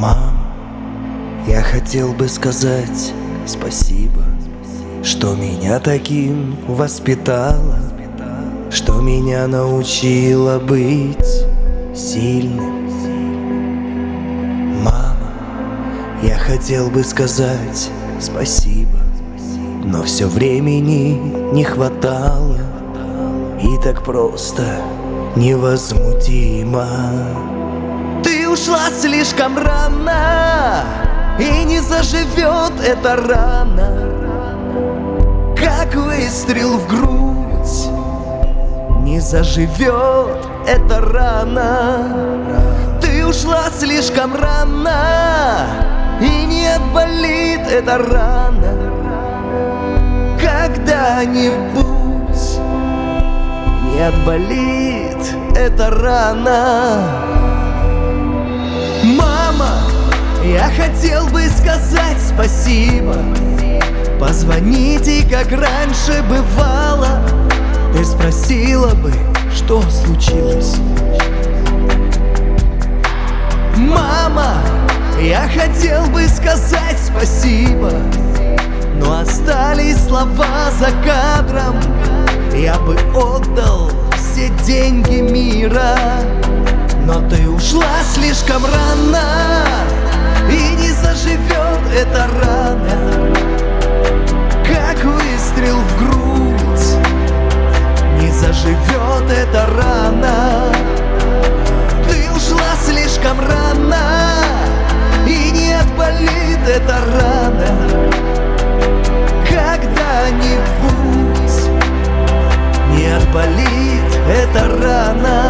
Мама, я хотел бы сказать спасибо, что меня таким воспитала, что меня научила быть сильным. Мама, я хотел бы сказать спасибо, но все времени не хватало, и так просто невозмутимо. Ты ушла слишком рано, и не заживет эта рана, как выстрел в грудь. Не заживет эта рана. Ты ушла слишком рано, и не отболит эта рана когда-нибудь. Не отболит эта рана. Мама, я хотел бы сказать спасибо, позвоните, как раньше бывало. Ты спросила бы, что случилось. Мама, я хотел бы сказать спасибо, но остались слова за кадром. Я бы отдал все деньги мира, но ты ушла слишком рано, и не заживет эта рана, как выстрел в грудь. Не заживет эта рана. Ты ушла слишком рано, и не отболит эта рана когда-нибудь. Не отболит эта рана.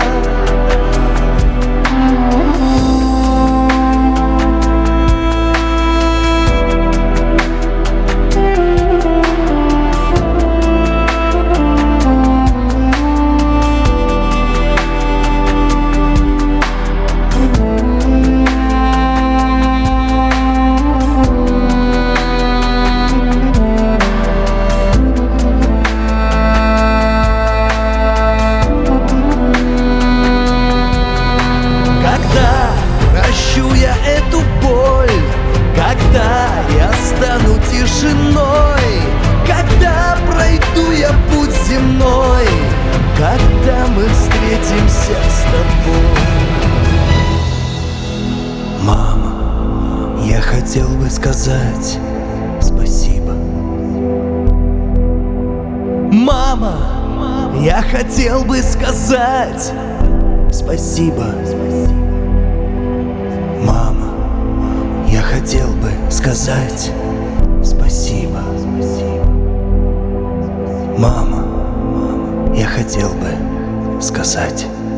Эту боль, когда я стану тишиной, когда пройду я путь земной, когда мы встретимся с тобой. Мама, я хотел бы сказать спасибо. Мама, я хотел бы сказать спасибо. Мама, я хотел бы сказать спасибо. Мама, я хотел бы сказать